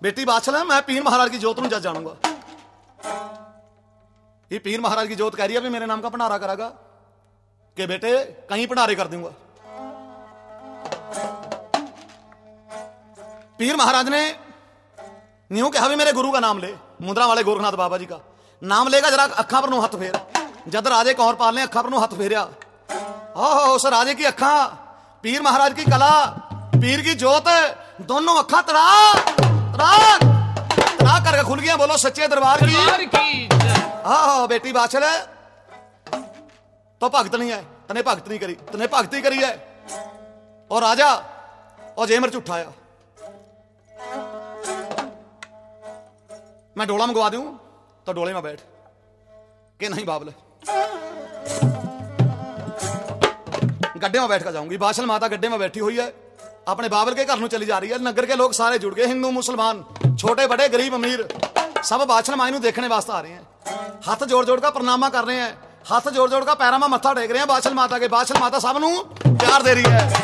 बेटी बादशाह, मैं पीर महाराज की जोत जज जानूंगा। ये पीर महाराज की जोत कह रही है भी मेरे नाम का भंडारा करेगा कि बेटे कहीं भंडारे कर दूंगा। पीर महाराज ने न्यू कहा भी मेरे गुरु का नाम ले, मुंद्रा वाले गोरखनाथ बाबा जी का नाम लेगा, जरा अखा पर हथ फेर। जद राजे कौरपाल ने अखा पर हथ फेरिया, उस राजे की अखा, पीर महाराज की कला, पीर की जोत, दोनों अखा तड़ा तड़ा तड़ा करके खुल गया। बोलो सच्चे दरबार की। हाँ बेटी बादशाह तो भगत नहीं है, तने भगत नहीं करी, तने भगती करी है। और राजा और जेमर च उठाया, मैं डोला मंगवा दूं तो डोले में बैठ के नहीं बाबल, गड्ढे में बैठ कर जाऊंगी। बादशाह माता गड्ढे में बैठी हुई है, अपने बाबल के घर में चली जा रही है। नगर के लोग सारे जुड़ गए, हिंदू मुसलमान, छोटे बड़े गरीब अमीर, सब बादशाह माई देखने वास्ते आ रहे हैं। हाथ जोड़ जोड़ का प्रणामा कर रहे हैं, हाथ जोड़ जोड़ का पैरों में मत्था टेक रहे हैं बादशाह माता के। बादशाह माता सबनू प्यार दे रही है।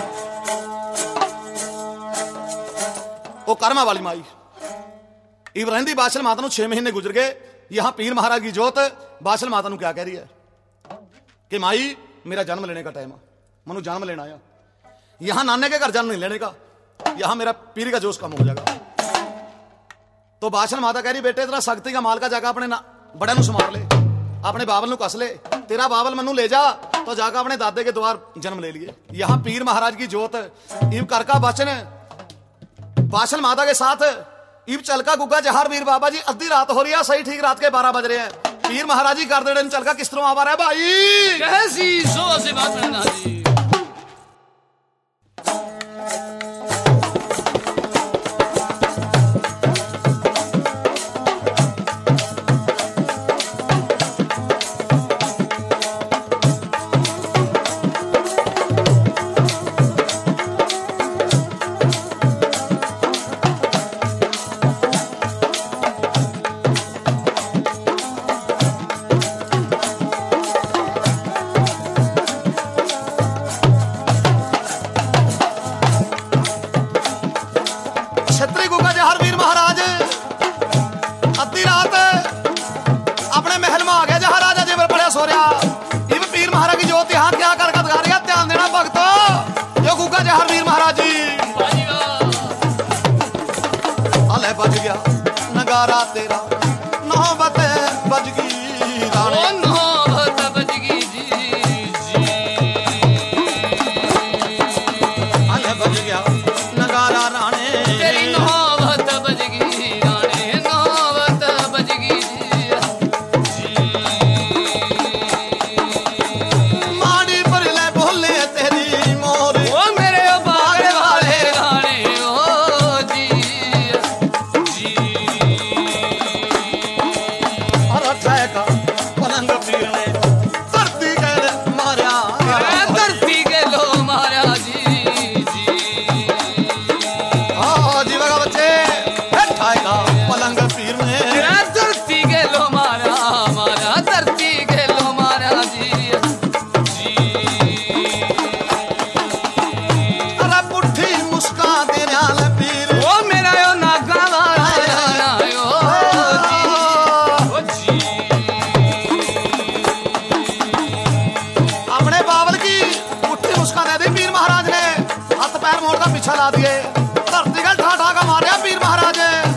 वो कर्मा वाली माई इब्राहिम बादशाह माता 6 महीने गुजर गए। यहां पीर महाराज की जोत बादशाह माता क्या कह रही है कि माई मेरा जन्म लेने का टाइम है, मनु जन्म लेना आया। यहां नाने के घर जन्म नहीं लेने का, यहां मेरा पीर का जोश कम हो जाएगा। तो बादशाह माता कह रही बेटे तेरा शक्ति का माल का जाकर अपने बड़े नु संभाल ले, अपने बाबल नु कस ले, तेरा बाबल मनु ले जा। तो जाकर अपने दादे के द्वार जन्म ले लिए। यहां पीर महाराज की जोत इव कर का बचन बादशाह माता के साथ इब चलका गुग्गा जहार वीर बाबा जी। अद्धी रात हो रही है, सही ठीक रात के 12 बज रहे हैं। पीर महाराज जी कर दे चलका किस तरह आवा रहा है भाई, कैसी सो से बात करना जी। बज गया नगारा तेरा, नौबत बज गई राणे, नौबत बज गई जी जी। अले बज गया नगारा राणे, तेरी नौबत बज गई राणे, नौबत बज गई जी। माड़ी पर ले बोले तेरी मोर, ओ मेरे बाग वाले राणे ओ जी। का पलंग पीर ने धरती के मारिया, धरती के लो मारा जी जी। जी बगा बच्चे का पलंग पीर ने धरती के लो मारा मारा, धरती के लो मारा जी जी। अरे पुट्ठी मुस्कान देने वाले पीर, ओ मेरा यो नागा वाला यो जी। अपने बावल की पुट्ठी मुस्कान दे दी पीर महाराज ने, हाथ पैर मोड़ का पीछा ला दिए, धरती का ठा ठा का मारे पीर महाराज।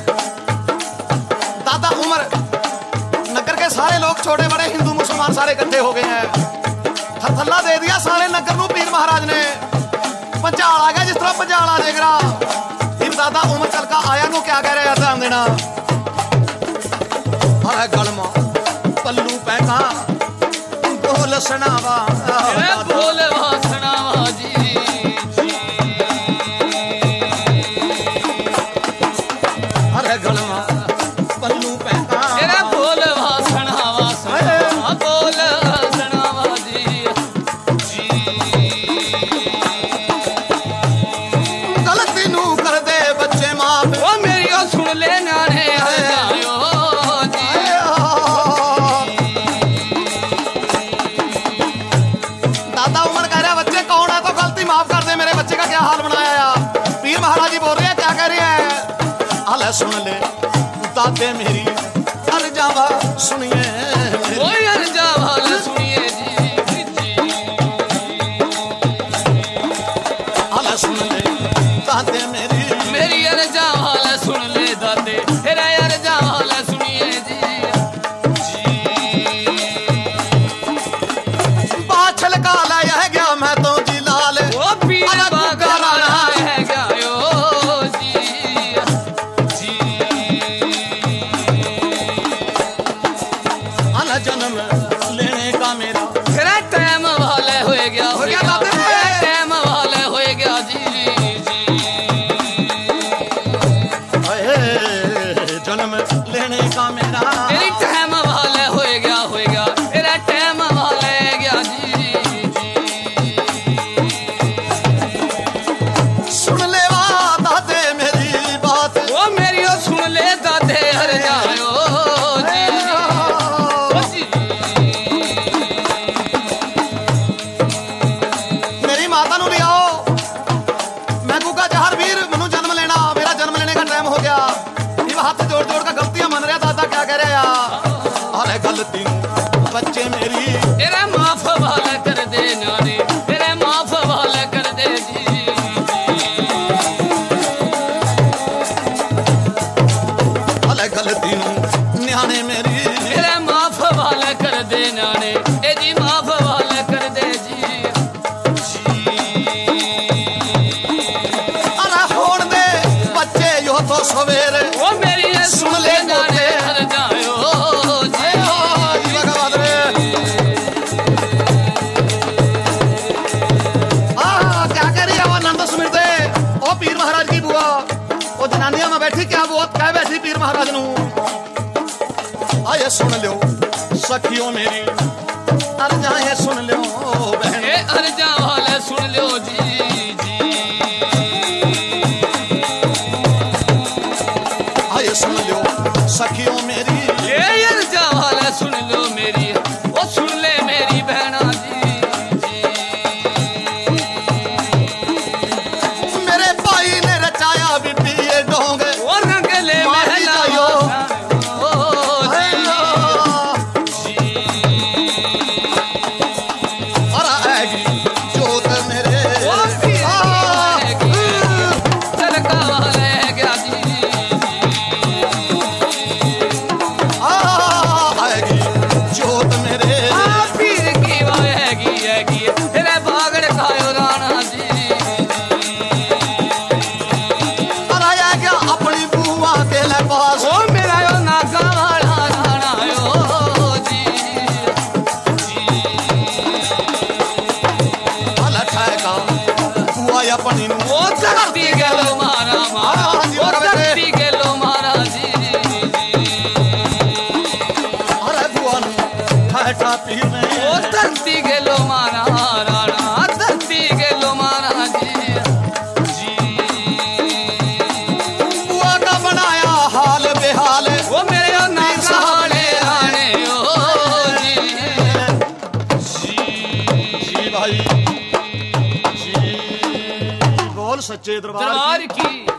दादा उमर नगर के सारे लोग छोटे बड़े हिंदू मुसलमान सारे इकट्ठे हो गए हैं, थल्ला दे दिया सारे नगर नू पीर महाराज ने। पंचाल आ गया जिस तरह पंचाल आ जाएगा। फिर दादा उमर चल का आया नु क्या कह रहे हैं ध्यान देना। अरे गलमा पल्लू पैका बोल सनावा, बोल वासनावा जी जी। अरे गलमा पल्लू पैका तेरा बोल वासनावा सनावा, बोल वासनावा जी जी। गलती नू कर दे बच्चे माफ, ओ मेरी ओ सुन ले नाने आयो जी। दादा उमर कह रहा बच्चे कौन है तो गलती माफ कर दे, मेरे बच्चे का क्या हाल बनाया। पीर महाराज जी बोल रहे हैं क्या कह रहे हैं, हल सुन ले दाते मेरी अर्जावा सुनिए ओए अर्जा वाला सुनिए जी आला सुन ले दाते मेरी अर्जा वाला सुन ले दाते तेरा अर्जा वाला सुनिए जी बाछल का लाया है गया मैं तो जी लाल ओ पीर बागा है गयो जी जी आला जन्म लेने का मेरा तेरा टाइम वाले हो गया दाते टाइम वाले हो गया जी जन्म लेने का मेरा तेरी टाइम वाले हो गया तेरा टाइम वाले गया जी सुन ले दाते मेरी बात ओ मेरी ओ सुन ले दाते हर जायो जी मेरी माता नू ले आओ मैं गुगा जहर वीर मैनू जन्म लेना मेरा जन्म लेने का टाइम हो गया ये हाथ जोड़ जोड़ कर गलतियां मन रहा दादा क्या कह रहा अरे गलती बच्चे मेरी तेरा माफ वाला कर दे नानी तेरे माफ वाला कर दे जी अरे गलती न्याणे मेरी तेरे माफ वाला कर दे नाने ए जी माफ वाला कर दे जी अरे होण दे बच्चे यो तो सवेरे ओ मेरी ये सुन ले नाने हर जायो जी क्या कह रही है वो नंद सुमिरदे ओ पीर महाराज की बुआ ओ जनानिया में बैठी क्या बहुत कह बैठी पीर महाराज नू आये सुन लो सखियों मेरी अर्जा ये सुन लो बहन ए अर्जा वाले सुन लो जी आये सुन लो सखियों मेरी ए अर्जा वाले सुन लो मेरी ओ सुन ले मेरी बहना जी मेरे भाई ने रचाया बिपी ये डोंग ओ रंग ले मारी महला जायो। और आएगी जोत मेरे चलका वाले गया जी आएगी जोत मेरे पीर की वाएगी तेरे बागड़ खायो राणा जी और आया क्या अपनी बुआ के ले पास ओ मेरा यो नाका वाला राणा यो जी अलठाएगा बुआ अपनी नू ओ धरती गेलो मारा मारा ओ धरती गेलो मारा जी अरे बुआ नू ठहठा पीर में ओ धरती गेलो मारा राणा धरती गेलो मारा जी बुआ का बनाया हाल बेहाल ओ मेरे यो नाका वाले राणे ओ जी जी भाई जी बोल सच्चे दरबार की दरबार की